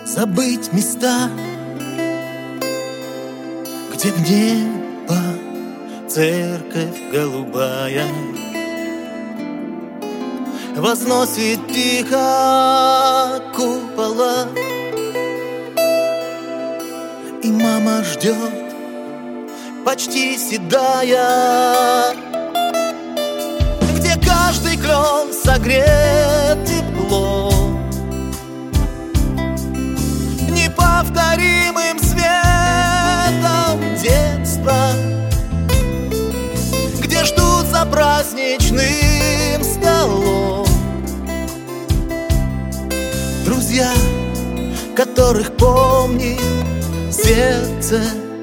Забыть места, где небо, церковь голубая возносит тихо купола, и мама ждет, почти седая, где каждый клен согрет тепло неповторимым светом детства, где ждут за праздничным столом друзья, которых помнит сердце.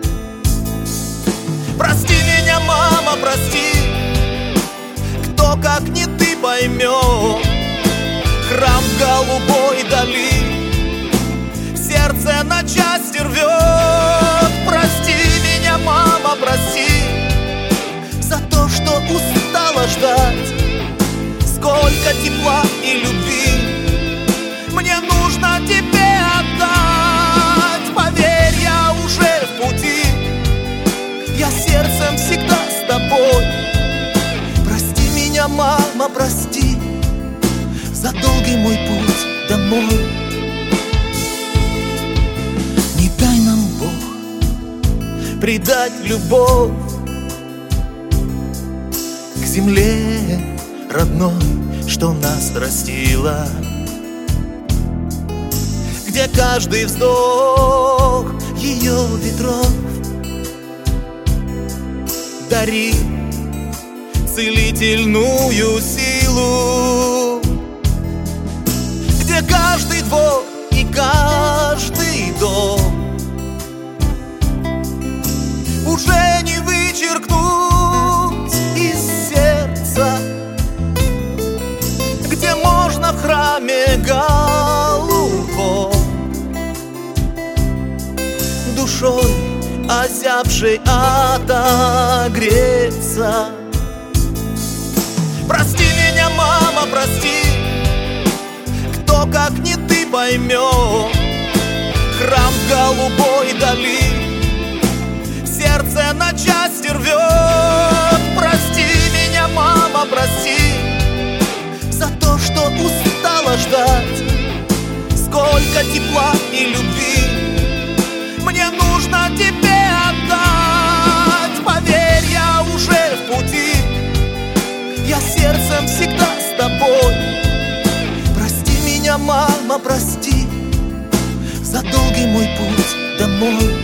Прости меня, мама, прости, кто, как не ты, поймет храм голубой дали сердце на части рвет. Прости меня, мама, прости, за то, что устала ждать. Сколько тепла и любви мне нужно тебе отдать. Поверь, я уже в пути, я сердцем всегда с тобой. Прости меня, мама, прости, за долгий мой путь домой. Не дай нам, Бог, предать любовь к земле родной, что нас растила, где каждый вздох ее ветров дарит целительную силу, где каждый двор и каждый дом уже не вычеркнуть из сердца, где можно в храме голубом душой озябшей отогреться. Прости меня, мама, прости, кто, как не ты, поймет храм голубой дали сердце на части рвет. Прости меня, мама, прости, за то, что устала ждать. Сколько тепла и любви мне нужно тебе отдать. Поверь, я уже в пути, я сердцем всегда с тобой. Прости меня, мама, прости, за долгий мой путь домой.